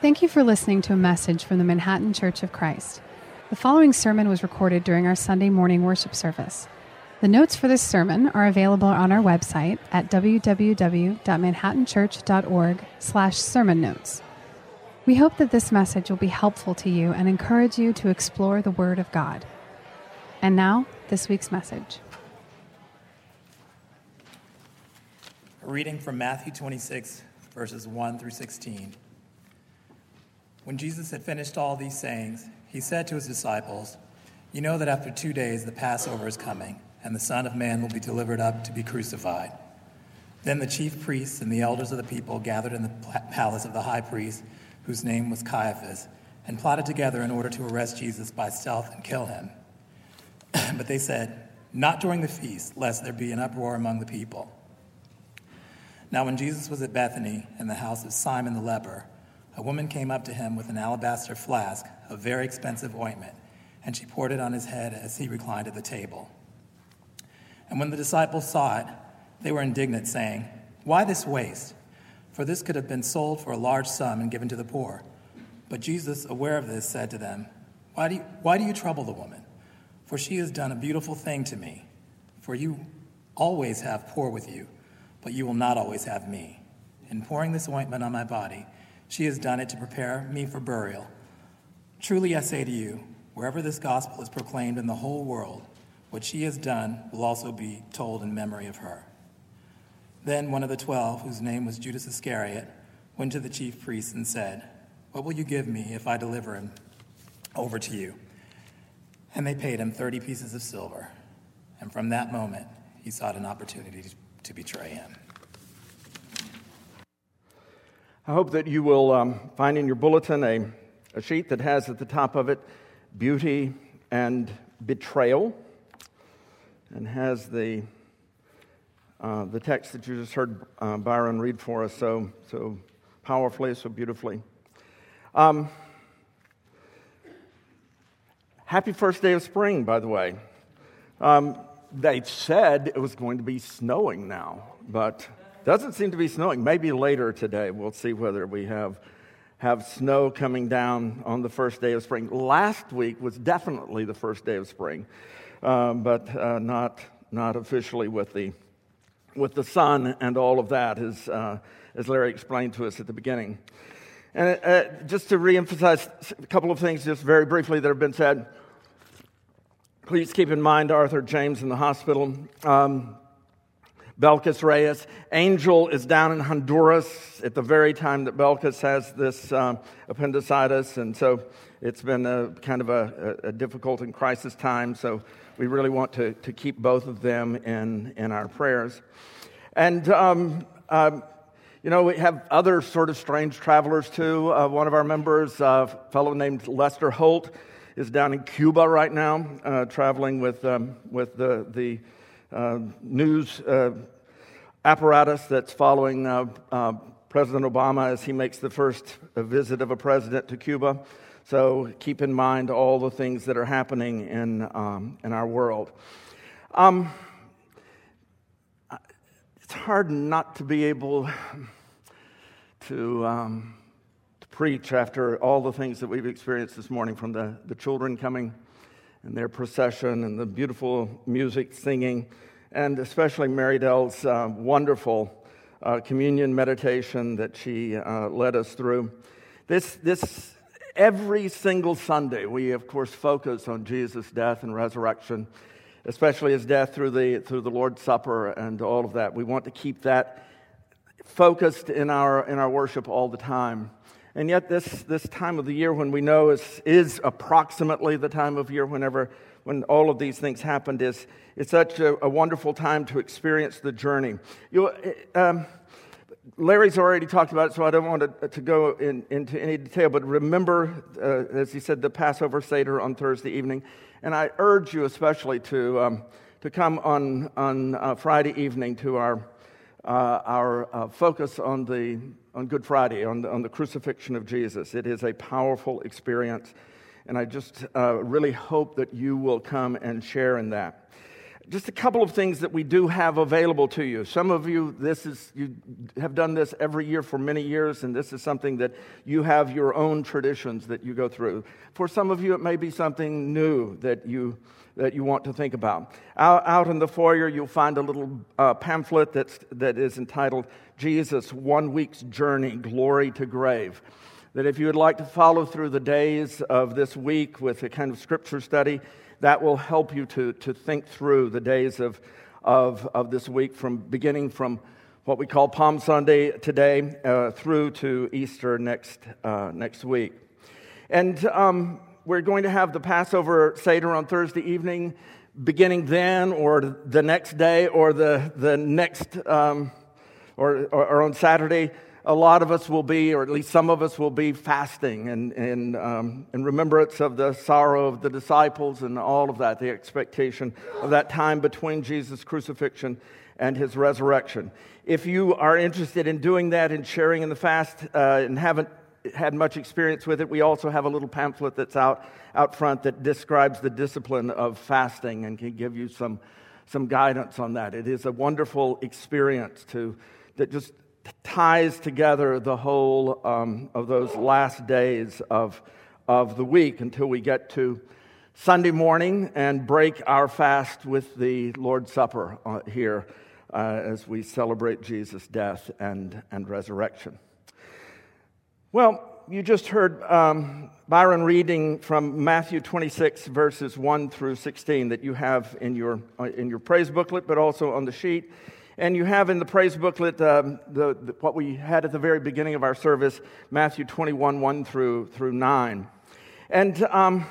Thank you for listening to a message from the Manhattan Church of Christ. The following sermon was recorded during our Sunday morning worship service. The notes for this sermon are available on our website at www.manhattanchurch.org/sermon notes. We hope that this message will be helpful to you and encourage you to explore the Word of God. And now, this week's message. A reading from Matthew 26, verses 1 through 16. When Jesus had finished all these sayings, he said to his disciples, "You know that after 2 days the Passover is coming, and the Son of Man will be delivered up to be crucified." Then the chief priests and the elders of the people gathered in the palace of the high priest, whose name was Caiaphas, and plotted together in order to arrest Jesus by stealth and kill him. But they said, "Not during the feast, lest there be an uproar among the people." Now when Jesus was at Bethany, in the house of Simon the leper, a woman came up to him with an alabaster flask of very expensive ointment, and she poured it on his head as he reclined at the table. And when the disciples saw it, they were indignant, saying, "Why this waste? For this could have been sold for a large sum and given to the poor." But Jesus, aware of this, said to them, Why do you trouble the woman? For she has done a beautiful thing to me. For you always have poor with you, but you will not always have me. In pouring this ointment on my body, she has done it to prepare me for burial. Truly I say to you, wherever this gospel is proclaimed in the whole world, what she has done will also be told in memory of her. Then one of the 12, whose name was Judas Iscariot, went to the chief priests and said, "What will you give me if I deliver him over to you?" And they paid him 30 pieces of silver. And from that moment, he sought an opportunity to betray him. I hope that you will find in your bulletin a sheet that has at the top of it beauty and betrayal, and has the text that you just heard Byron read for us so powerfully, so beautifully. Happy first day of spring, by the way. They said it was going to be snowing now, but doesn't seem to be snowing. Maybe later today we'll see whether we have snow coming down on the first day of spring. Last week was definitely the first day of spring, but not officially with the sun and all of that, as Larry explained to us at the beginning. And just to reemphasize a couple of things just very briefly that have been said. Please keep in mind Arthur James in the hospital. Belkis Reyes. Angel is down in Honduras at the very time that Belkis has this appendicitis, and so it's been kind of a difficult and crisis time, so we really want to keep both of them in our prayers. And, we have other sort of strange travelers too. One of our members, a fellow named Lester Holt, is down in Cuba right now, traveling with the news apparatus that's following President Obama as he makes the first visit of a president to Cuba. So keep in mind all the things that are happening in our world. It's hard not to be able to preach after all the things that we've experienced this morning, from the children coming and their procession and the beautiful music, singing, and especially Mary Dell's wonderful communion meditation that she led us through. This every single Sunday, we of course focus on Jesus' death and resurrection, especially his death through the Lord's Supper and all of that. We want to keep that focused in our worship all the time. And yet this time of the year, when we know is approximately the time of year when all of these things happened, it's such a wonderful time to experience the journey. Larry's already talked about it, so I don't want to go into any detail, but remember, as he said, the Passover Seder on Thursday evening. And I urge you especially to come on Friday evening to our focus on Good Friday, on the crucifixion of Jesus. It is a powerful experience, and I just really hope that you will come and share in that. Just a couple of things that we do have available to you. Some of you, you have done this every year for many years, and this is something that you have your own traditions that you go through. For some of you, it may be something new that you want to think about. Out in the foyer, you'll find a little pamphlet that is entitled Jesus, 1 Week's Journey, Glory to Grave. That if you would like to follow through the days of this week with a kind of scripture study, that will help you to think through the days of this week, beginning from what we call Palm Sunday today through to Easter next week. And we're going to have the Passover Seder on Thursday evening, beginning then, or the next day, or the next, or on Saturday. A lot of us will be, or at least some of us will be, fasting in remembrance of the sorrow of the disciples and all of that, the expectation of that time between Jesus' crucifixion and his resurrection. If you are interested in doing that and sharing in the fast and haven't had much experience with it, we also have a little pamphlet that's out front that describes the discipline of fasting and can give you some guidance on that. It is a wonderful experience that just ties together the whole of those last days of the week until we get to Sunday morning and break our fast with the Lord's Supper here as we celebrate Jesus' death and resurrection. Well, you just heard Byron reading from Matthew 26, verses 1 through 16 that you have in your praise booklet, but also on the sheet. And you have in the praise booklet what we had at the very beginning of our service, Matthew 21, 1 through 9. And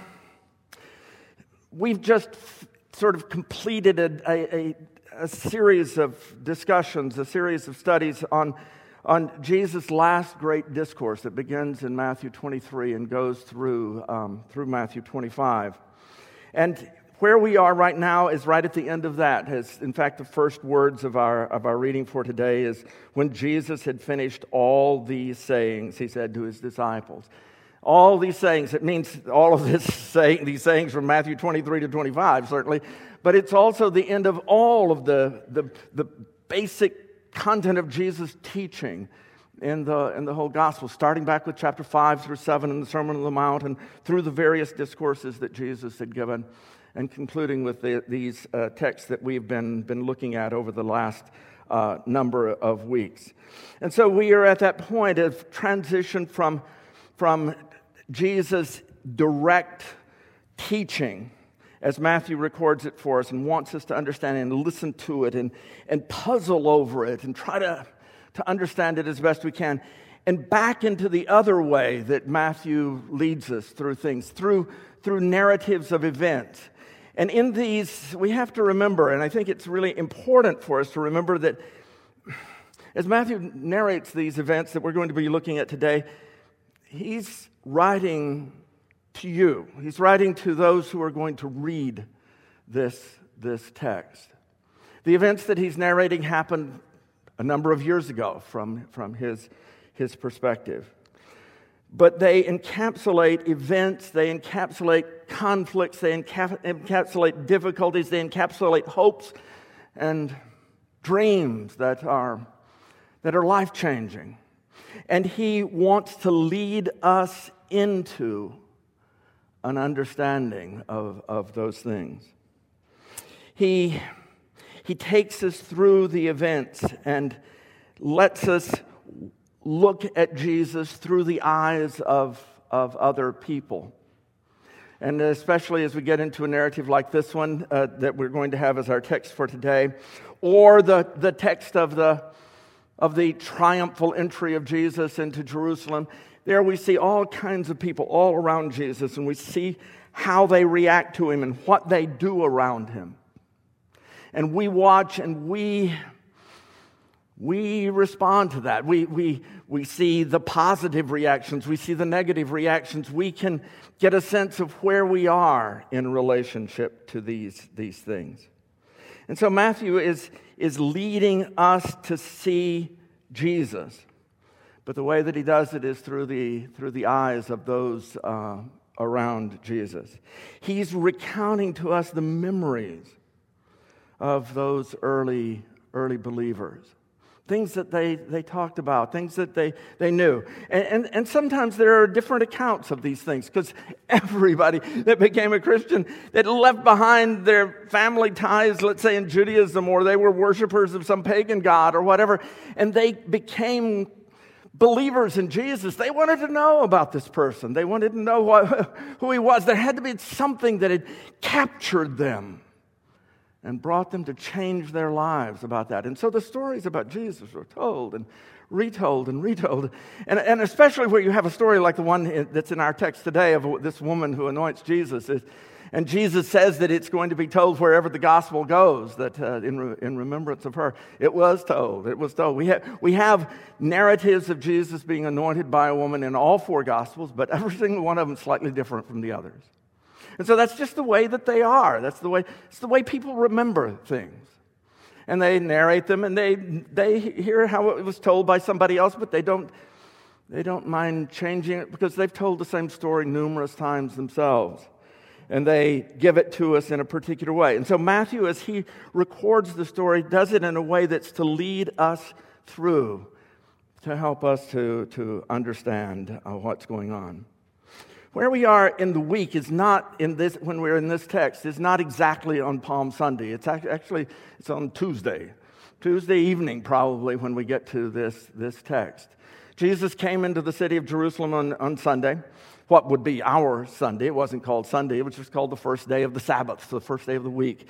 we've just sort of completed a series of discussions, a series of studies on Jesus' last great discourse that begins in Matthew 23 and goes through Matthew 25. And where we are right now is right at the end of that. In fact, the first words of our reading for today is, when Jesus had finished all these sayings, he said to his disciples. All these sayings, it means all of these sayings from Matthew 23 to 25, certainly, but it's also the end of all of the basic content of Jesus' teaching in the whole gospel, starting back with chapter 5 through 7 in the Sermon on the Mount and through the various discourses that Jesus had given, and concluding with these texts that we've been looking at over the last number of weeks. And so we are at that point of transition from Jesus' direct teaching, as Matthew records it for us and wants us to understand and listen to it and puzzle over it and try to understand it as best we can, and back into the other way that Matthew leads us through things, through narratives of events. And in these, we have to remember, and I think it's really important for us to remember that as Matthew narrates these events that we're going to be looking at today, he's writing to you. He's writing to those who are going to read this text. The events that he's narrating happened a number of years ago from his perspective. But they encapsulate events, they encapsulate conflicts, they encapsulate difficulties, they encapsulate hopes and dreams that are life-changing. And he wants to lead us into an understanding of those things. He takes us through the events and lets us look at Jesus through the eyes of other people. And especially as we get into a narrative like this one that we're going to have as our text for today, or the text of the triumphal entry of Jesus into Jerusalem, there we see all kinds of people all around Jesus, and we see how they react to him and what they do around him. And we watch and we respond to that. We see the positive reactions. We see the negative reactions. We can get a sense of where we are in relationship to these things. And so Matthew is leading us to see Jesus. But the way that he does it is through the eyes of those around Jesus. He's recounting to us the memories of those early believers. Things that they talked about, things that they knew. And sometimes there are different accounts of these things, because everybody that became a Christian, that left behind their family ties, let's say in Judaism, or they were worshipers of some pagan god or whatever, and they became believers in Jesus. They wanted to know about this person. They wanted to know who he was. There had to be something that had captured them and brought them to change their lives about that. And so the stories about Jesus were told and retold and retold. And especially where you have a story like the one that's in our text today of this woman who anoints Jesus. And Jesus says that it's going to be told wherever the gospel goes, that in remembrance of her. It was told. It was told. We have narratives of Jesus being anointed by a woman in all four gospels, but every single one of them is slightly different from the others. And so that's just the way that they are. It's the way people remember things. And they narrate them, and they hear how it was told by somebody else, but they don't mind changing it because they've told the same story numerous times themselves. And they give it to us in a particular way. And so Matthew, as he records the story, does it in a way that's to lead us through, to help us to understand what's going on. Where we are in the week is not in this, when we're in this text, is not exactly on Palm Sunday. It's actually on Tuesday evening probably when we get to this text. Jesus came into the city of Jerusalem on Sunday, what would be our Sunday. It wasn't called Sunday, it was just called the first day of the Sabbath, the first day of the week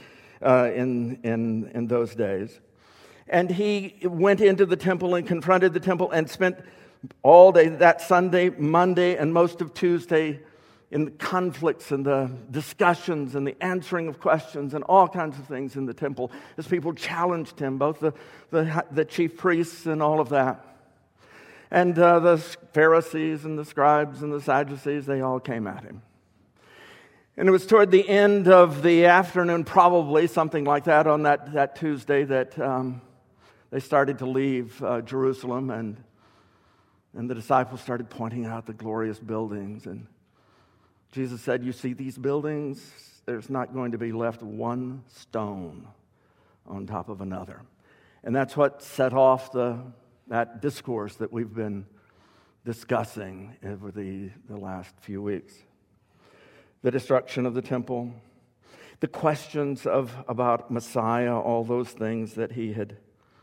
in those days. And he went into the temple and confronted the temple and spent all day that Sunday, Monday, and most of Tuesday in the conflicts and the discussions and the answering of questions and all kinds of things in the temple as people challenged him, both the chief priests and all of that. And the Pharisees and the scribes and the Sadducees, they all came at him. And it was toward the end of the afternoon, probably something like that, on that Tuesday that they started to leave Jerusalem, and the disciples started pointing out the glorious buildings. And Jesus said, you see these buildings? There's not going to be left one stone on top of another. And that's what set off that discourse that we've been discussing over the last few weeks. The destruction of the temple, the questions about Messiah, all those things that he had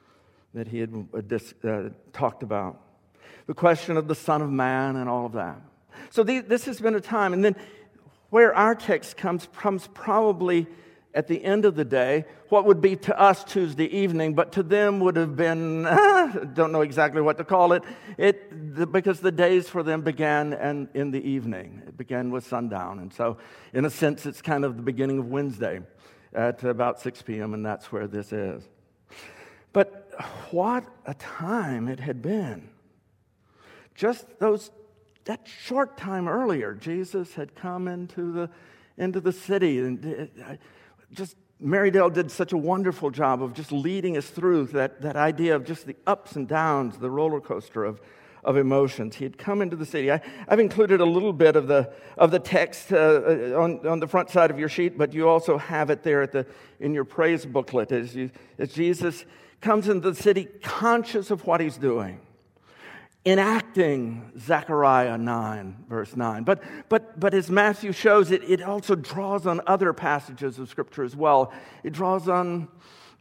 talked about. The question of the Son of Man and all of that. So this has been a time. And then where our text comes probably at the end of the day, what would be to us Tuesday evening, but to them would have been, don't know exactly what to call it, because the days for them began in the evening. It began with sundown. And so in a sense, it's kind of the beginning of Wednesday at about 6 p.m., and that's where this is. But what a time it had been. Just that short time earlier, Jesus had come into the city, and just Mary Dale did such a wonderful job of just leading us through that idea of just the ups and downs, the roller coaster of emotions. He had come into the city. I've included a little bit of the text on the front side of your sheet, but you also have it there in your praise booklet as Jesus comes into the city, conscious of what he's doing, enacting Zechariah 9, verse 9. But as Matthew shows, it also draws on other passages of Scripture as well. It draws on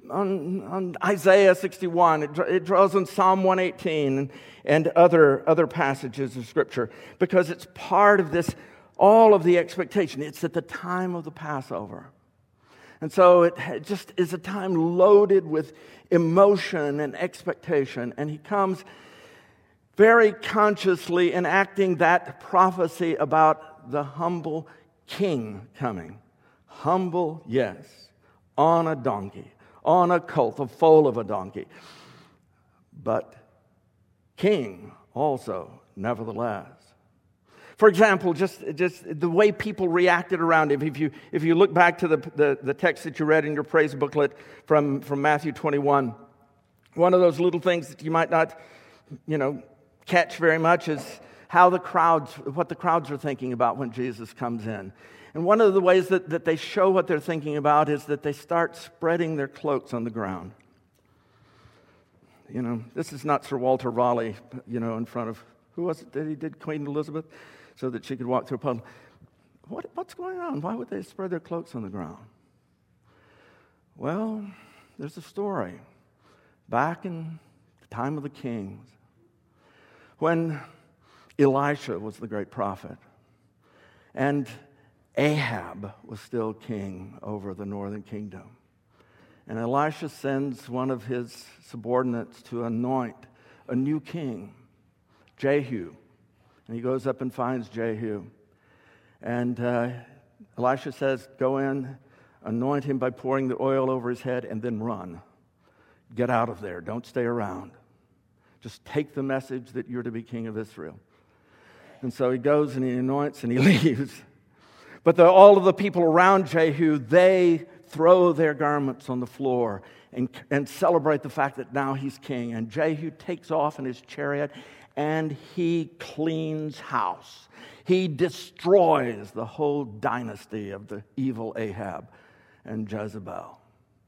Isaiah 61. It draws on Psalm 118 and other passages of Scripture, because it's part of this, all of the expectation. It's at the time of the Passover. And so it just is a time loaded with emotion and expectation. And he comes very consciously enacting that prophecy about the humble king coming. Humble, yes, on a donkey, on a colt, the foal of a donkey. But king also, nevertheless. For example, just the way people reacted around him. If you look back to the text that you read in your praise booklet from Matthew 21, one of those little things that you might not, catch very much is what the crowds are thinking about when Jesus comes in. And one of the ways that they show what they're thinking about is that they start spreading their cloaks on the ground. You know, this is not Sir Walter Raleigh, you know, in front of, who was it that he did, Queen Elizabeth, so that she could walk through a puddle. What's going on? Why would they spread their cloaks on the ground? Well, there's a story. Back in the time of the kings, when Elisha was the great prophet, and Ahab was still king over the northern kingdom. And Elisha sends one of his subordinates to anoint a new king, Jehu. And he goes up and finds Jehu. And Elisha says, go in, anoint him by pouring the oil over his head, and then run. Get out of there. Don't stay around. Just take the message that you're to be king of Israel. And so he goes and he anoints and he leaves. But all of the people around Jehu, they throw their garments on the floor and celebrate the fact that now he's king. And Jehu takes off in his chariot and he cleans house. He destroys the whole dynasty of the evil Ahab and Jezebel.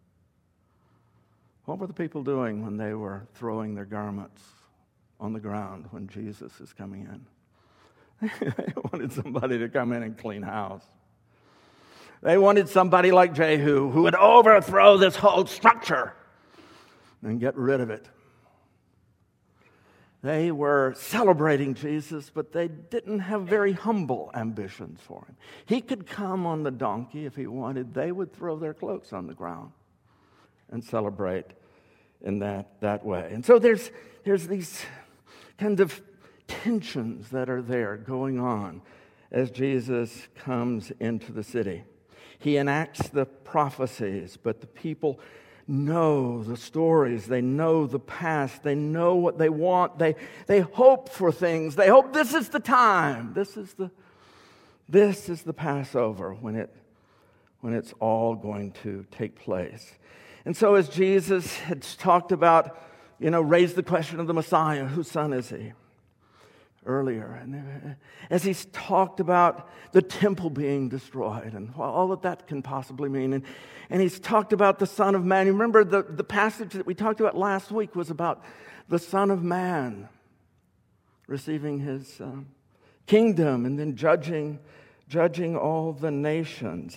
What were the people doing when they were throwing their garments on the ground when Jesus is coming in? They wanted somebody to come in and clean house. They wanted somebody like Jehu who would overthrow this whole structure and get rid of it. They were celebrating Jesus, but they didn't have very humble ambitions for him. He could come on the donkey if he wanted. They would throw their cloaks on the ground and celebrate in that way. And so there's these kind of tensions that are there going on as Jesus comes into the city. He enacts the prophecies, but the people know the stories. They know the past. They know what they want. They hope for things. They hope this is the time. This is the Passover when it's all going to take place. And so as Jesus had talked about, raised the question of the Messiah, whose son is he? Earlier, and as he's talked about the temple being destroyed and all that can possibly mean, and he's talked about the Son of Man. You remember the passage that we talked about last week was about the Son of Man receiving his kingdom and then judging all the nations.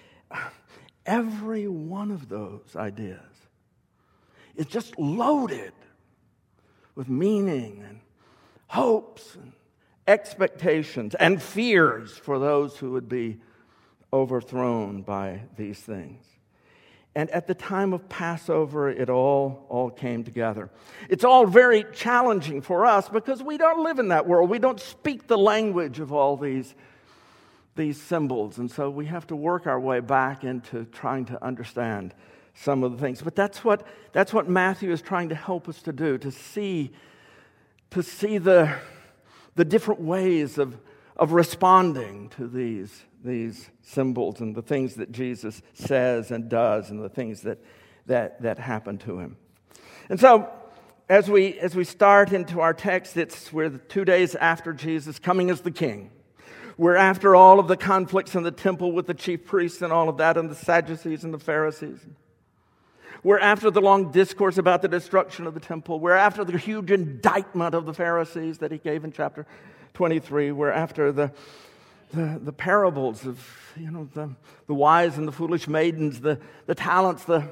Every one of those ideas is just loaded with meaning and hopes and expectations and fears for those who would be overthrown by these things. And at the time of Passover, it all came together. It's all very challenging for us because we don't live in that world. We don't speak the language of all these symbols. And so we have to work our way back into trying to understand some of the things. But that's what Matthew is trying to help us to do, to see the different ways of responding to these symbols and the things that Jesus says and does and the things that happen to him. And so as we start into our text, we're 2 days after Jesus coming as the king. We're after all of the conflicts in the temple with the chief priests and all of that, and the Sadducees and the Pharisees. We're after the long discourse about the destruction of the temple. We're after the huge indictment of the Pharisees that he gave in chapter 23. We're after the parables of the wise and the foolish maidens, the talents, the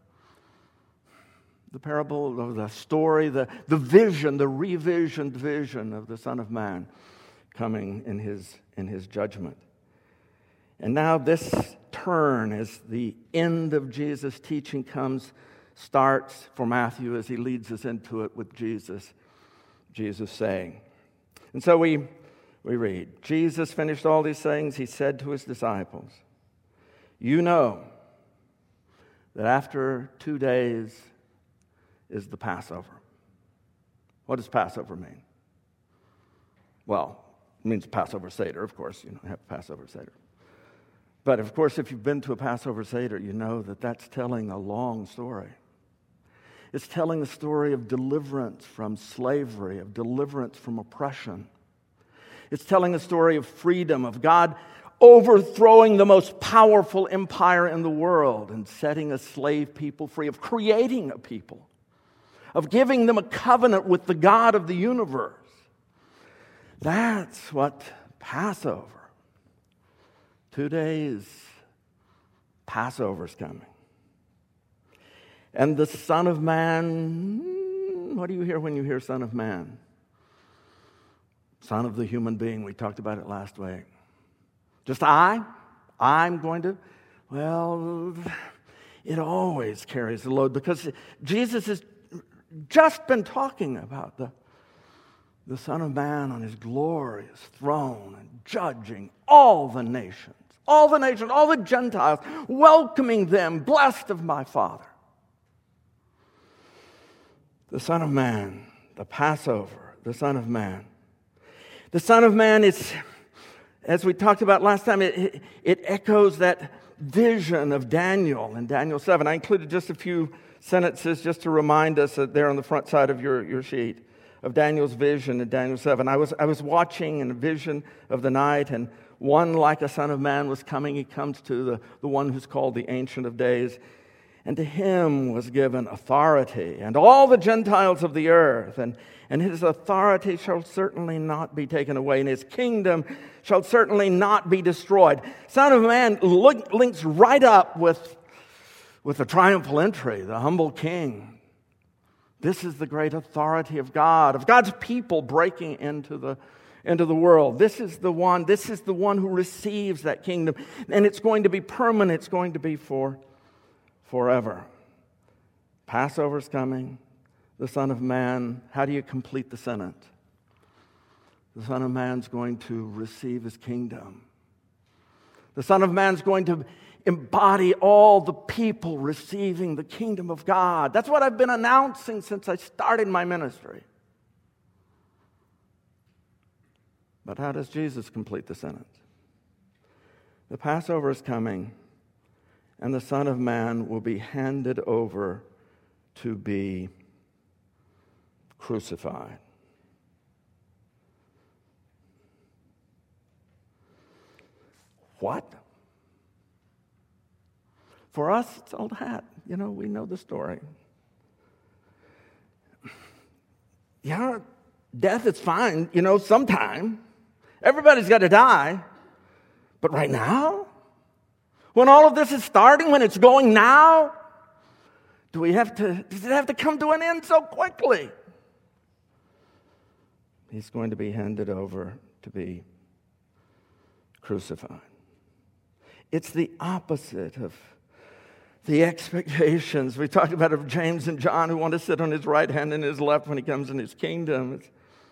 parable of the story, the vision, the revisioned vision of the Son of Man coming in his judgment. And now this turn, as the end of Jesus' teaching starts for Matthew as he leads us into it with Jesus saying. And so we read, Jesus finished all these sayings. He said to his disciples, "You know that after 2 days is the Passover." What does Passover mean? Well, it means Passover Seder, of course. You have Passover Seder. But, of course, if you've been to a Passover Seder, you know that that's telling a long story. It's telling the story of deliverance from slavery, of deliverance from oppression. It's telling a story of freedom, of God overthrowing the most powerful empire in the world and setting a slave people free, of creating a people, of giving them a covenant with the God of the universe. That's what Passover. 2 days, Passover's coming. And the Son of Man, what do you hear when you hear Son of Man? Son of the human being. We talked about it last week. Just I'm going to, well, it always carries the load because Jesus has just been talking about the Son of Man on his glorious throne and judging all the nations, all the Gentiles, welcoming them, blessed of my Father. The Son of Man, the Passover, the Son of Man. The Son of Man is, as we talked about last time, it echoes that vision of Daniel in Daniel 7. I included just a few sentences just to remind us that there on the front side of your sheet of Daniel's vision in Daniel 7. I was watching in a vision of the night, and one like a Son of Man was coming. He comes to the one who's called the Ancient of Days. And to him was given authority, and all the Gentiles of the earth, and his authority shall certainly not be taken away, and his kingdom shall certainly not be destroyed. Son of Man links right up with the triumphal entry, the humble king. This is the great authority of God, of God's people breaking into the world. This is the one who receives that kingdom, and it's going to be permanent. It's going to be forever. Passover's coming. The Son of Man, how do you complete the sentence? The Son of Man's going to receive his kingdom. The Son of Man's going to embody all the people receiving the kingdom of God. That's what I've been announcing since I started my ministry. But how does Jesus complete the sentence? The Passover is coming, and the Son of Man will be handed over to be crucified. What? For us, it's old hat. We know the story. Yeah, death is fine, sometime. Everybody's got to die. But right now? When all of this is starting, when it's going now? Does it have to come to an end so quickly? He's going to be handed over to be crucified. It's the opposite of the expectations. We talked about of James and John who want to sit on his right hand and his left when he comes in his kingdom.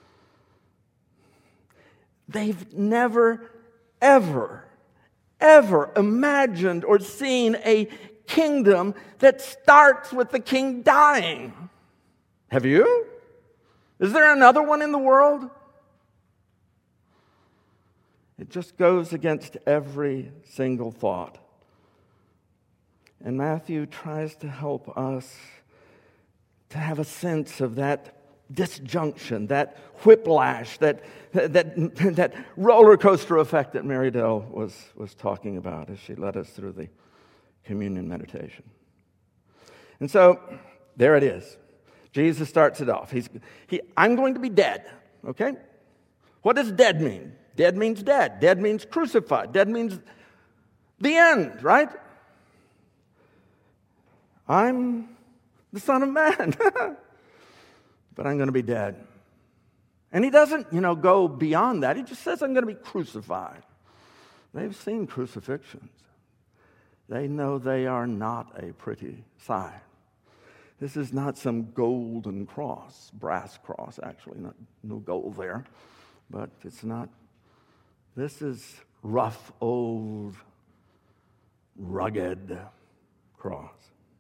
They've never, ever imagined or seen a kingdom that starts with the king dying. Have you? Is there another one in the world? It just goes against every single thought. And Matthew tries to help us to have a sense of that disjunction, that whiplash, that roller coaster effect that Mary Dell was talking about as she led us through the communion meditation. And so, there it is. Jesus starts it off. I'm going to be dead, okay? What does dead mean? Dead means dead. Dead means crucified. Dead means the end, right? I'm the Son of Man, but I'm going to be dead. And he doesn't, go beyond that. He just says, I'm going to be crucified. They've seen crucifixions. They know they are not a pretty sight. This is not some golden cross, brass cross, actually, no gold there. But it's not. This is rough, old, rugged cross.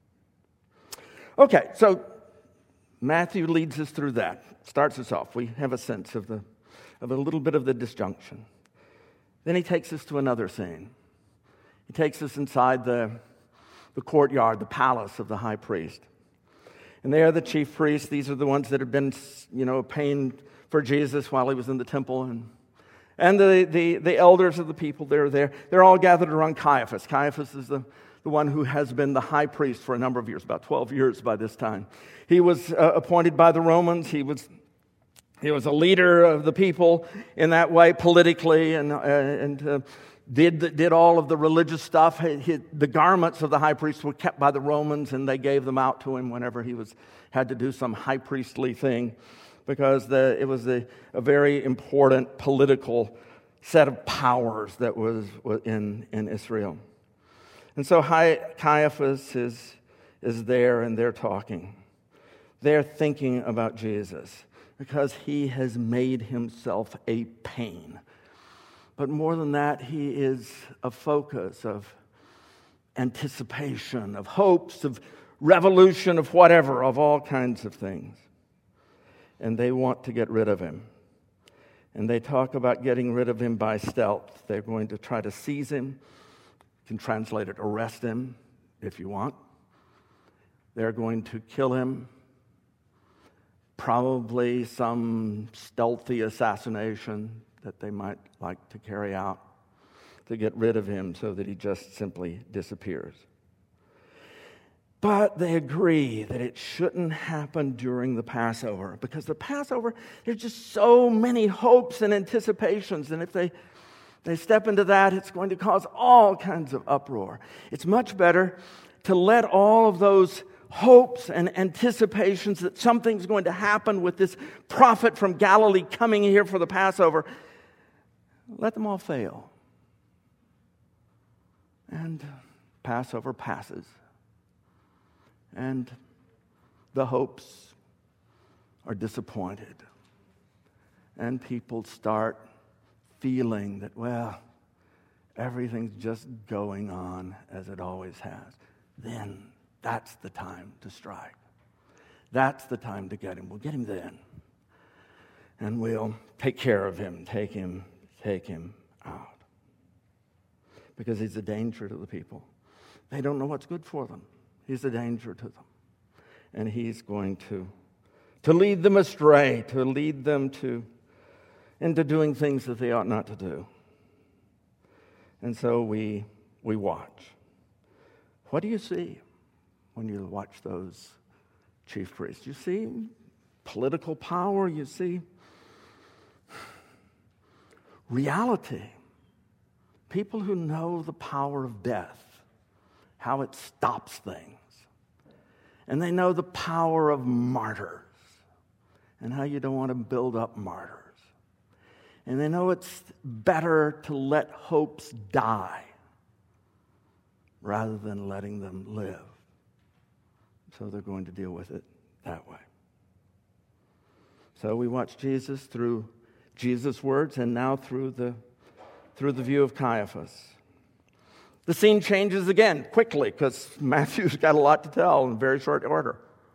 Okay, so Matthew leads us through that. Starts us off. We have a sense of a little bit of the disjunction. Then he takes us to another scene. He takes us inside the courtyard, the palace of the high priest. And there the chief priests, these are the ones that have been, paying for Jesus while he was in the temple. And the elders of the people, they're there. They're all gathered around Caiaphas. Caiaphas is the one who has been the high priest for a number of years, about 12 years by this time. He was appointed by the Romans. He was a leader of the people in that way, politically, and did all of the religious stuff. The garments of the high priest were kept by the Romans, and they gave them out to him whenever he had to do some high priestly thing, because it was a very important political set of powers that was in Israel. And so Caiaphas is there, and they're talking. They're thinking about Jesus because he has made himself a pain. But more than that, he is a focus of anticipation, of hopes, of revolution, of whatever, of all kinds of things. And they want to get rid of him. And they talk about getting rid of him by stealth. They're going to try to seize him. You can translate it, arrest him, if you want. They're going to kill him. Probably some stealthy assassination that they might like to carry out to get rid of him so that he just simply disappears. But they agree that it shouldn't happen during the Passover, because the Passover, there's just so many hopes and anticipations, and if they step into that, it's going to cause all kinds of uproar. It's much better to let all of those hopes and anticipations that something's going to happen with this prophet from Galilee coming here for the Passover, let them all fail. And Passover passes. And the hopes are disappointed. And people start feeling that, well, everything's just going on as it always has. Then that's the time to strike. That's the time to get him. We'll get him then. And we'll take care of him, take him out. Because he's a danger to the people. They don't know what's good for them. He's a danger to them. And he's going to lead them astray, to lead them into doing things that they ought not to do. And so we watch. What do you see when you watch those chief priests? You see political power. You see reality. People who know the power of death, how it stops things. And they know the power of martyrs and how you don't want to build up martyrs. And they know it's better to let hopes die rather than letting them live. So they're going to deal with it that way. So we watch Jesus through Jesus' words and now through the view of Caiaphas. The scene changes again quickly because Matthew's got a lot to tell in very short order.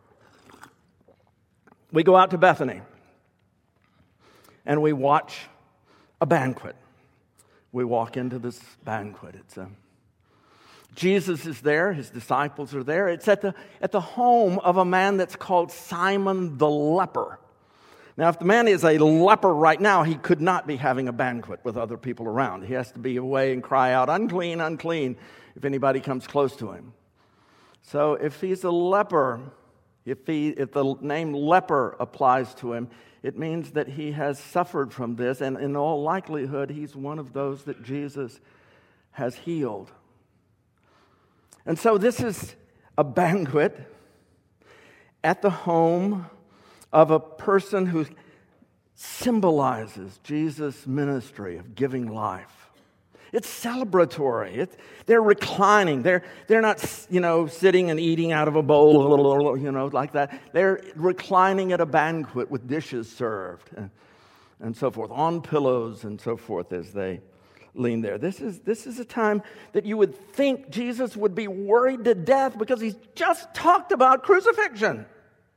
We go out to Bethany and we watch a banquet. We walk into this banquet. Jesus is there. His disciples are there. It's at the home of a man that's called Simon the leper. Now, if the man is a leper right now, he could not be having a banquet with other people around. He has to be away and cry out, "Unclean, unclean," if anybody comes close to him. So if he's a leper, if the name leper applies to him, it means that he has suffered from this, and in all likelihood, he's one of those that Jesus has healed. And so this is a banquet at the home of a person who symbolizes Jesus' ministry of giving life. It's celebratory. They're reclining. They're not, sitting and eating out of a bowl, like that. They're reclining at a banquet with dishes served and so forth, on pillows and so forth as they lean there. This is a time that you would think Jesus would be worried to death because he's just talked about crucifixion.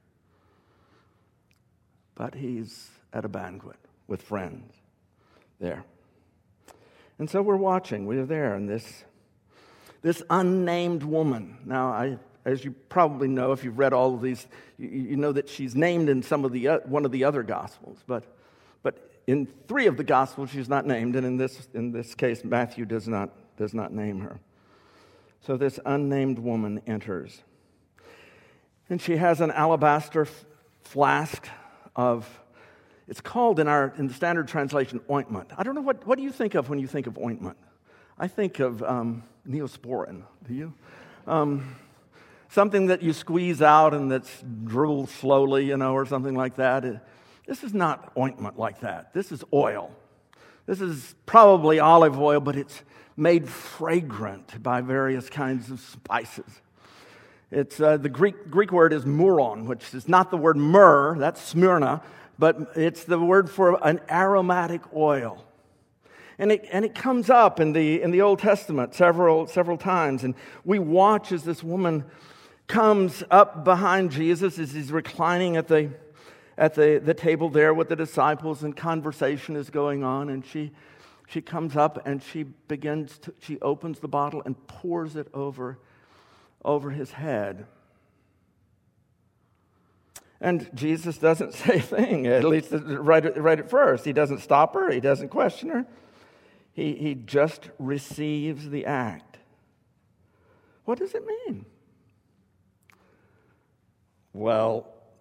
But he's at a banquet with friends there. And so we're watching. We're there, and this unnamed woman. Now, as you probably know, if you've read all of these, you know that she's named in one of the other Gospels. But in 3 of the Gospels, she's not named, and in this case, Matthew does not name her. So this unnamed woman enters, and she has an alabaster flask of, it's called in the Standard Translation, ointment. I don't know, what do you think of when you think of ointment? I think of Neosporin. Do you? Something that you squeeze out and that's dribbled slowly, or something like that. This is not ointment like that. This is oil. This is probably olive oil, but it's made fragrant by various kinds of spices. It's the Greek word is mouron, which is not the word myrrh, that's Smyrna, but it's the word for an aromatic oil. And it comes up in the Old Testament several times, and we watch as this woman comes up behind Jesus as he's reclining at the table there with the disciples, and conversation is going on, and she comes up and she opens the bottle and pours it over his head. And Jesus doesn't say a thing, at least right at first. He doesn't stop her, he doesn't question her. He just receives the act. What does it mean? Well,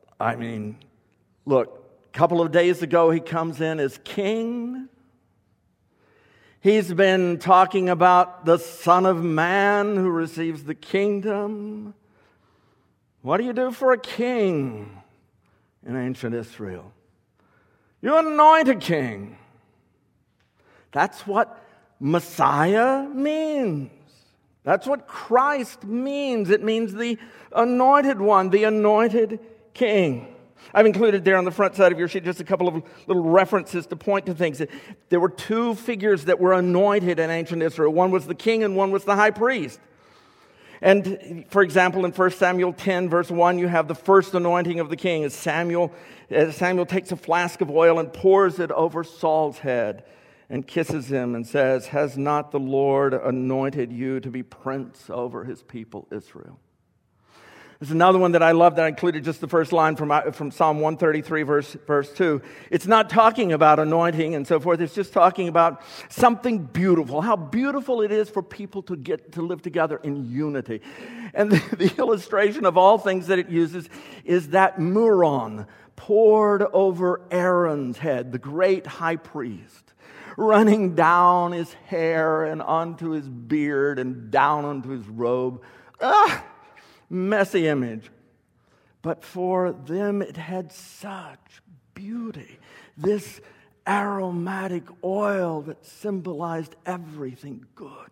look, a couple of days ago he comes in as king. He's been talking about the Son of Man who receives the kingdom. What do you do for a king in ancient Israel? You anoint a king. That's what Messiah means. That's what Christ means. It means the anointed one, the anointed king. I've included there on the front side of your sheet just a couple of little references to point to things. There were 2 figures that were anointed in ancient Israel. One was the king and one was the high priest. And for example, in 1 Samuel 10, verse 1, you have the first anointing of the king as Samuel takes a flask of oil and pours it over Saul's head and kisses him and says, "Has not the Lord anointed you to be prince over his people Israel?" There's another one that I love that I included just the first line from Psalm 133, verse 2. It's not talking about anointing and so forth. It's just talking about something beautiful, how beautiful it is for people to get to live together in unity. And the illustration of all things that it uses is that mouron poured over Aaron's head, the great high priest, running down his hair and onto his beard and down onto his robe. Messy image. But for them it had such beauty. This aromatic oil that symbolized everything good.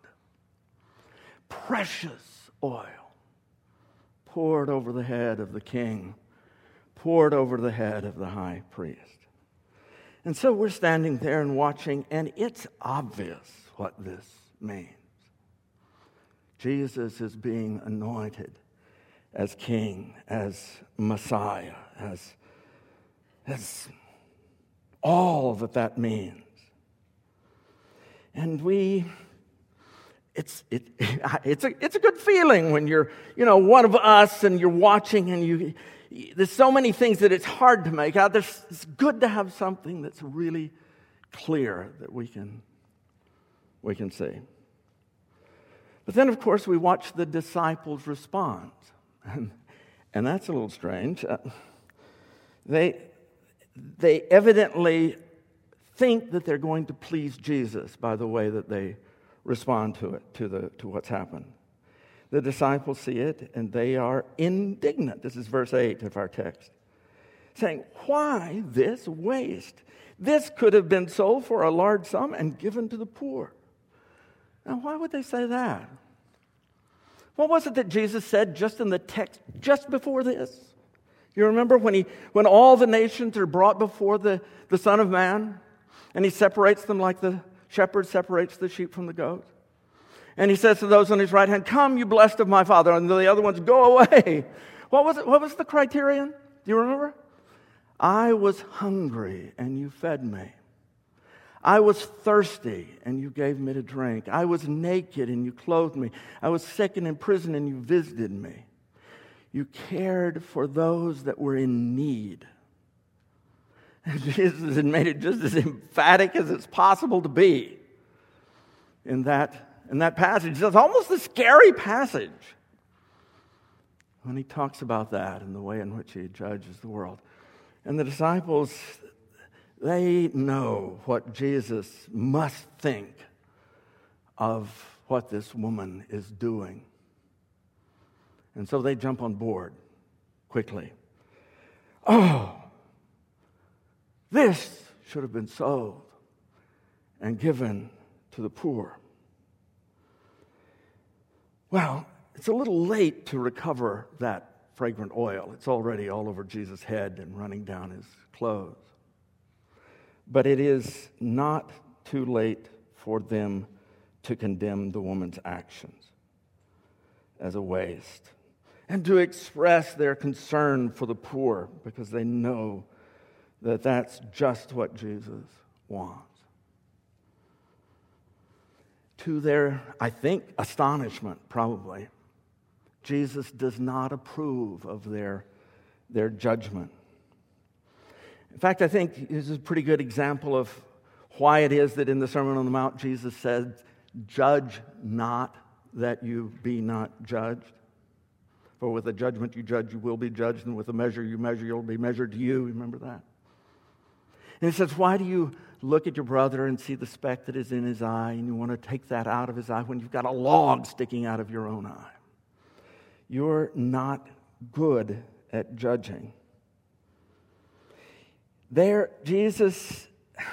Precious oil poured over the head of the king, poured over the head of the high priest. And so we're standing there and watching, and it's obvious what this means. Jesus is being anointed as king, as Messiah, as all that means. And it's a good feeling when you're, one of us and you're watching and there's so many things that it's hard to make out. It's good to have something that's really clear that we can see. But then, of course, we watch the disciples respond. And that's a little strange. They evidently think that they're going to please Jesus by the way that they respond to it, to what's happened. The disciples see it, and they are indignant. This is verse 8 of our text. Saying, "Why this waste? This could have been sold for a large sum and given to the poor." Now, why would they say that? What was it that Jesus said just in the text, just before this? You remember when all the nations are brought before the Son of Man, and he separates them like the shepherd separates the sheep from the goats? And he says to those on his right hand, "Come, you blessed of my Father," and the other ones, "Go away." What was it? What was the criterion? Do you remember? "I was hungry, and you fed me. I was thirsty, and you gave me to drink. I was naked, and you clothed me. I was sick and in prison, and you visited me. You cared for those that were in need." Jesus had made it just as emphatic as it's possible to be in that passage. It's almost a scary passage when he talks about that and the way in which he judges the world. And the disciples, they know what Jesus must think of what this woman is doing. And so they jump on board quickly. Oh, this should have been sold and given to the poor. Well, it's a little late to recover that fragrant oil. It's already all over Jesus' head and running down his clothes. But it is not too late for them to condemn the woman's actions as a waste and to express their concern for the poor, because they know that that's just what Jesus wants. To their, I think, astonishment, probably, Jesus does not approve of their judgment. In fact, I think this is a pretty good example of why it is that in the Sermon on the Mount, Jesus said, "Judge not, that you be not judged. For with the judgment you judge, you will be judged, and with the measure you measure, you'll be measured to you." Remember that? And he says, why do you look at your brother and see the speck that is in his eye, and you want to take that out of his eye when you've got a log sticking out of your own eye? You're not good at judging. There, Jesus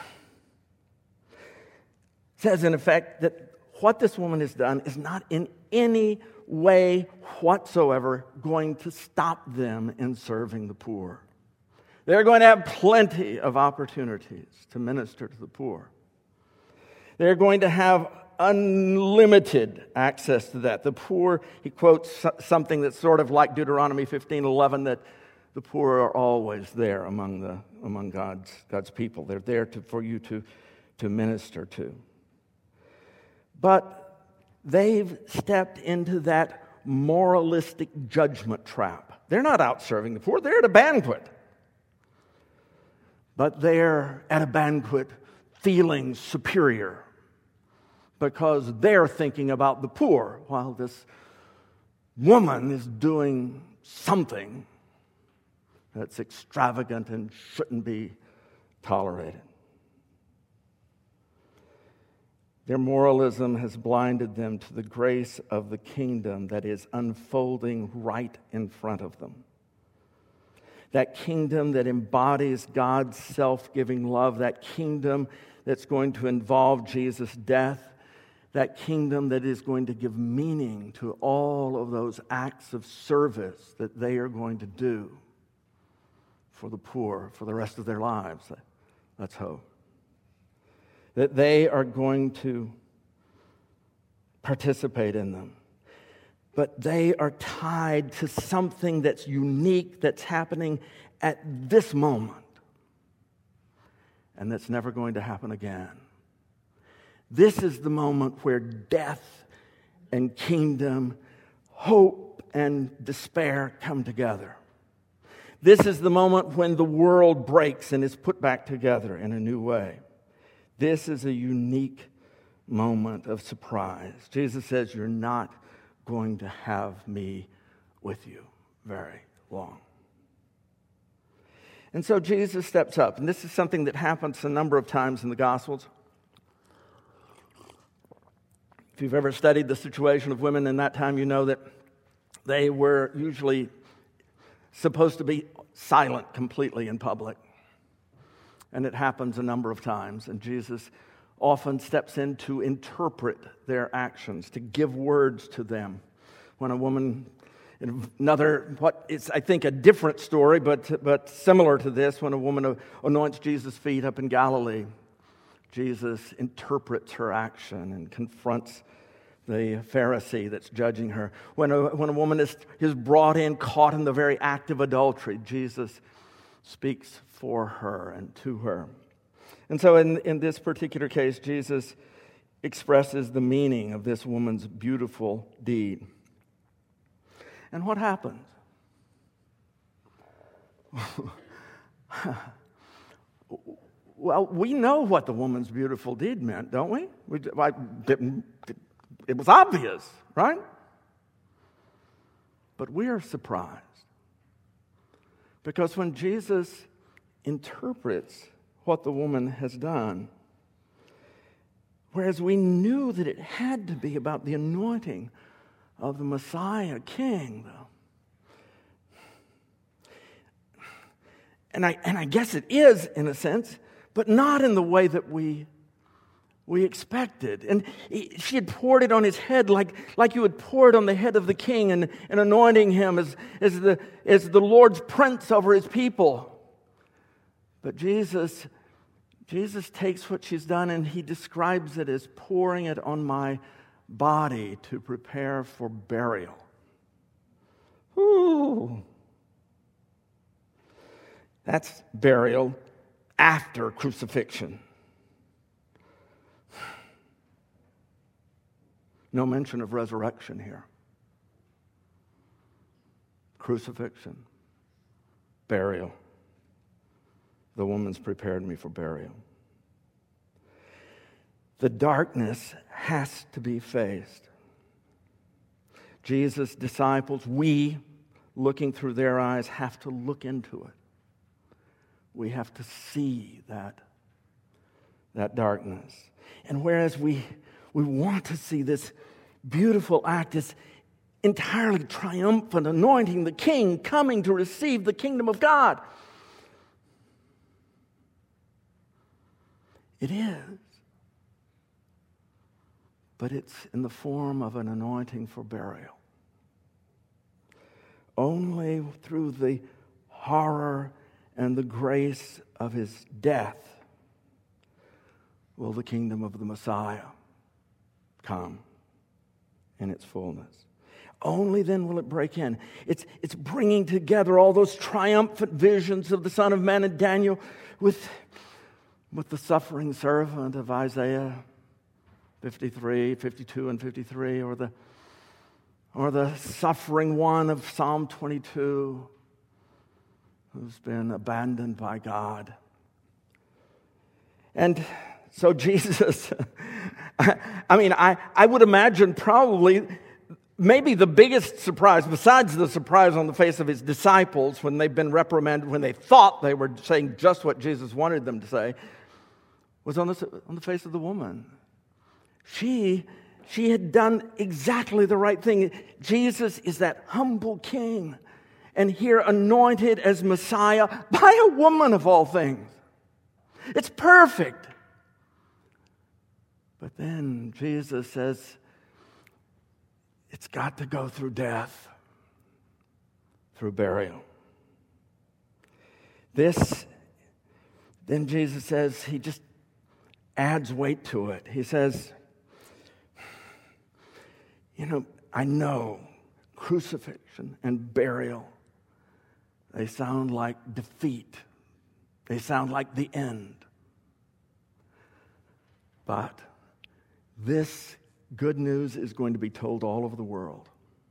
says, in effect, that what this woman has done is not in any way whatsoever going to stop them in serving the poor. They're going to have plenty of opportunities to minister to the poor. They're going to have unlimited access to that. The poor, he quotes something that's sort of like Deuteronomy 15:11, that the poor are always there among God's people. They're there for you to minister to. But they've stepped into that moralistic judgment trap. They're not out serving the poor. They're at a banquet. But they're at a banquet feeling superior because they're thinking about the poor while this woman is doing something that's extravagant and shouldn't be tolerated. Their moralism has blinded them to the grace of the kingdom that is unfolding right in front of them. That kingdom that embodies God's self-giving love, that kingdom that's going to involve Jesus' death, that kingdom that is going to give meaning to all of those acts of service that they are going to do for the poor for the rest of their lives. Let's hope. That they are going to participate in them. But they are tied to something that's unique, that's happening at this moment, and that's never going to happen again. This is the moment where death and kingdom, hope and despair come together. This is the moment when the world breaks and is put back together in a new way. This is a unique moment of surprise. Jesus says, you're not going to have me with you very long. And so Jesus steps up, and this is something that happens a number of times in the Gospels. If you've ever studied the situation of women in that time, you know that they were usually supposed to be silent completely in public. And it happens a number of times, and Jesus often steps in to interpret their actions, to give words to them. When a woman, in another, what is I think a different story, but similar to this, when a woman anoints Jesus' feet up in Galilee, Jesus interprets her action and confronts the Pharisee that's judging her. When a woman is brought in, caught in the very act of adultery, Jesus speaks for her and to her. And so in this particular case, Jesus expresses the meaning of this woman's beautiful deed. And what happens? Well, we know what the woman's beautiful deed meant, don't we? It was obvious, right? But we are surprised because when Jesus interprets what the woman has done, whereas we knew that it had to be about the anointing of the Messiah King, though. And I guess it is, in a sense, but not in the way that we expected. And she had poured it on his head like you would pour it on the head of the king and anointing him as the Lord's prince over his people. But Jesus takes what she's done and he describes it as pouring it on my body to prepare for burial. Ooh. That's burial after crucifixion. No mention of resurrection here. Crucifixion, burial. The woman's prepared me for burial. The darkness has to be faced. Jesus' disciples, we, looking through their eyes, have to look into it. We have to see that darkness. And whereas we want to see this beautiful act, this entirely triumphant anointing the king coming to receive the kingdom of God, it is. But it's in the form of an anointing for burial. Only through the horror and the grace of his death will the kingdom of the Messiah come in its fullness. Only then will it break in. It's bringing together all those triumphant visions of the Son of Man in Daniel with the suffering servant of Isaiah 53, 52, and 53, or the suffering one of Psalm 22, who's been abandoned by God. And so Jesus, I would imagine probably maybe the biggest surprise, besides the surprise on the face of his disciples when they've been reprimanded, when they thought they were saying just what Jesus wanted them to say, was on the face of the woman. She had done exactly the right thing. Jesus is that humble king, and here anointed as Messiah by a woman of all things. It's perfect. But then Jesus says, it's got to go through death, through burial. Then Jesus says, he just adds weight to it. He says, I know crucifixion and burial, they sound like defeat. They sound like the end. But this good news is going to be told all over the world.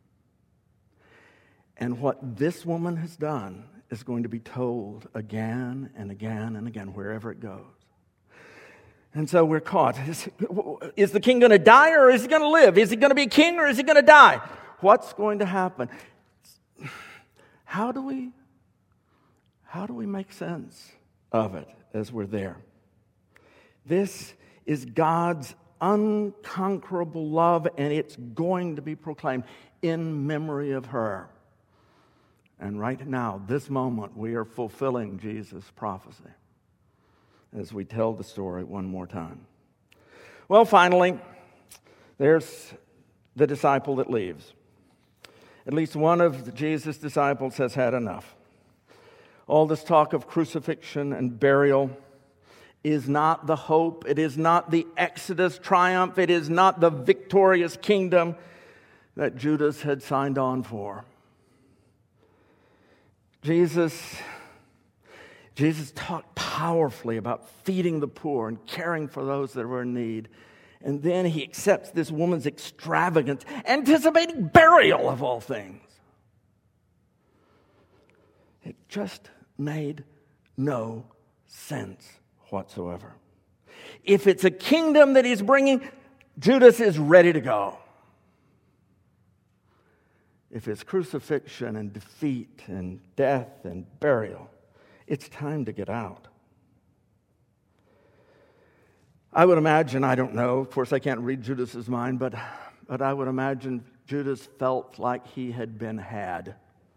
And what this woman has done is going to be told again and again and again, wherever it goes. And so we're caught. Is the king going to die or is he going to live? Is he going to be king or is he going to die? What's going to happen? How do we make sense of it as we're there? This is God's unconquerable love, and it's going to be proclaimed in memory of her. And right now, this moment, we are fulfilling Jesus' prophecy as we tell the story one more time. Well, finally, there's the disciple that leaves. At least one of Jesus' disciples has had enough. All this talk of crucifixion and burial is not the hope. It is not the Exodus triumph. It is not the victorious kingdom that Judas had signed on for. Jesus talked powerfully about feeding the poor and caring for those that were in need. And then he accepts this woman's extravagance, anticipating burial of all things. It just made no sense whatsoever. If it's a kingdom that he's bringing, Judas is ready to go. If it's crucifixion and defeat and death and burial, it's time to get out. I would imagine, I don't know, of course I can't read Judas's mind, but I would imagine Judas felt like he had been had.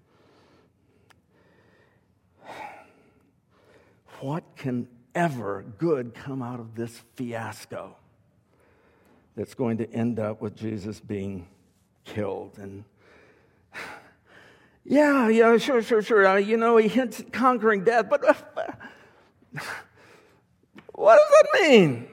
What can ever good come out of this fiasco that's going to end up with Jesus being killed? And yeah, sure. He hints at conquering death, but what does that mean?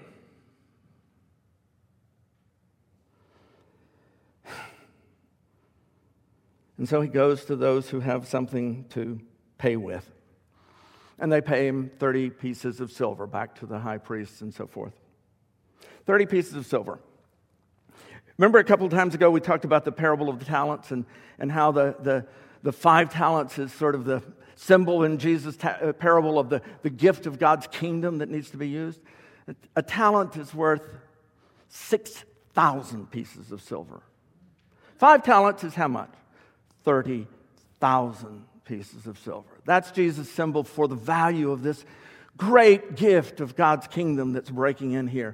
And so he goes to those who have something to pay with. And they pay him 30 pieces of silver, back to the high priests and so forth. 30 pieces of silver. Remember a couple of times ago we talked about the parable of the talents and how the 5 talents is sort of the symbol in Jesus' parable of the gift of God's kingdom that needs to be used. A talent is worth 6,000 pieces of silver. 5 talents is how much? 30,000 pieces of silver. That's Jesus' symbol for the value of this great gift of God's kingdom that's breaking in here.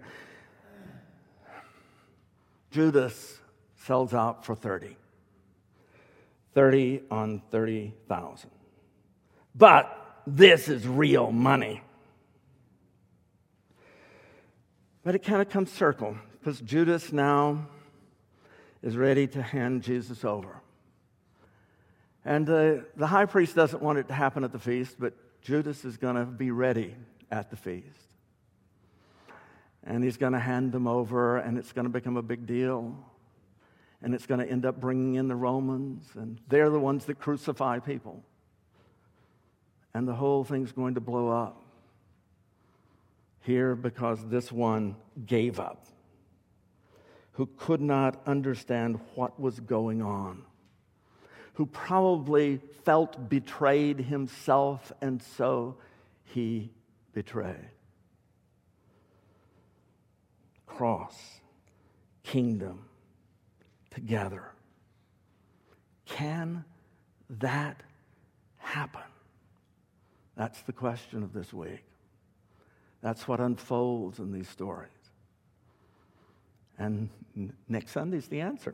Judas sells out for 30. 30 on 30,000. But this is real money. But it kind of comes circle, because Judas now is ready to hand Jesus over. And the high priest doesn't want it to happen at the feast, but Judas is going to be ready at the feast. And he's going to hand them over, and it's going to become a big deal. And it's going to end up bringing in the Romans, and they're the ones that crucify people. And the whole thing's going to blow up here because this one gave up, who could not understand what was going on, who probably felt betrayed himself, and so he betrayed. Cross, kingdom, together. Can that happen? That's the question of this week. That's what unfolds in these stories. And next Sunday's the answer.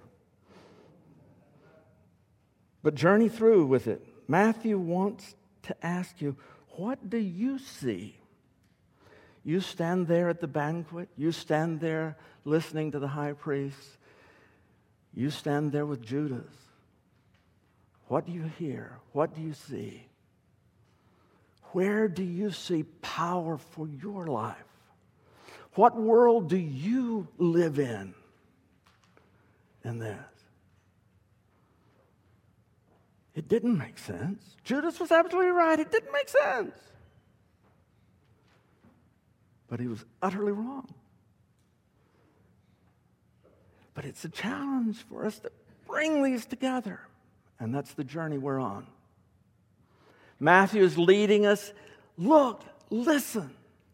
But journey through with it. Matthew wants to ask you, what do you see? You stand there at the banquet. You stand there listening to the high priest. You stand there with Judas. What do you hear? What do you see? Where do you see power for your life? What world do you live in this? It didn't make sense. Judas was absolutely right. It didn't make sense. But he was utterly wrong. But it's a challenge for us to bring these together. And that's the journey we're on. Matthew is leading us. Look, listen.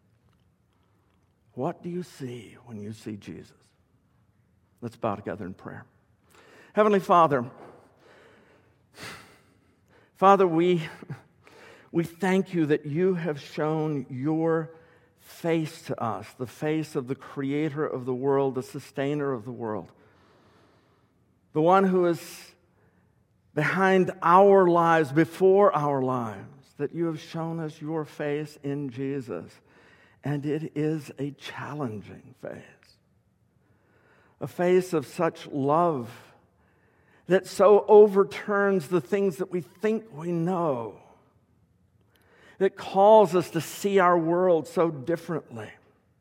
What do you see when you see Jesus? Let's bow together in prayer. Heavenly Father, we thank you that you have shown your face to us, the face of the creator of the world, the sustainer of the world, the one who is behind our lives, before our lives, that you have shown us your face in Jesus. And it is a challenging face, a face of such love that so overturns the things that we think we know, that calls us to see our world so differently.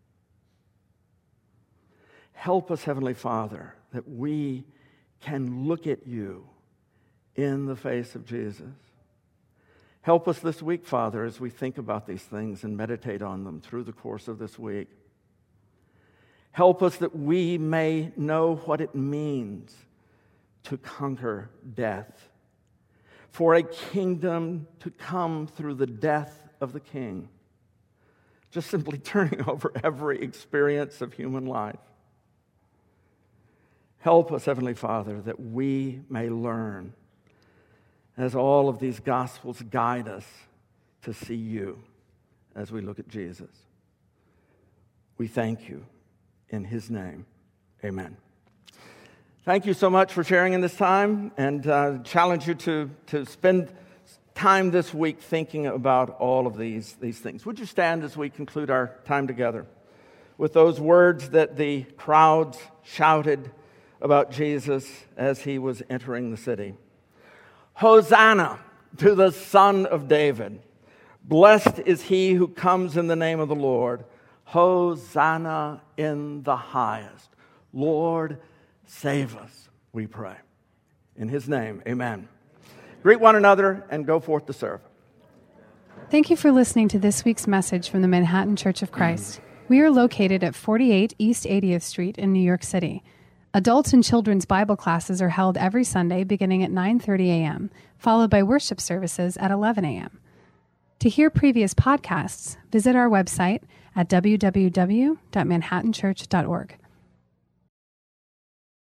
Help us, Heavenly Father, that we can look at you in the face of Jesus. Help us this week, Father, as we think about these things and meditate on them through the course of this week. Help us that we may know what it means to conquer death, for a kingdom to come through the death of the King, just simply turning over every experience of human life. Help us, Heavenly Father, that we may learn, as all of these Gospels guide us, to see you as we look at Jesus. We thank you in his name. Amen. Thank you so much for sharing in this time, and challenge you to spend time this week thinking about all of these things. Would you stand as we conclude our time together with those words that the crowds shouted about Jesus as he was entering the city? Hosanna to the Son of David. Blessed is he who comes in the name of the Lord. Hosanna in the highest. Lord, save us, we pray. In his name, amen. Greet one another and go forth to serve. Thank you for listening to this week's message from the Manhattan Church of Christ. We are located at 48 East 80th Street in New York City. Adults and children's Bible classes are held every Sunday beginning at 9:30 a.m., followed by worship services at 11 a.m. To hear previous podcasts, visit our website at www.manhattanchurch.org.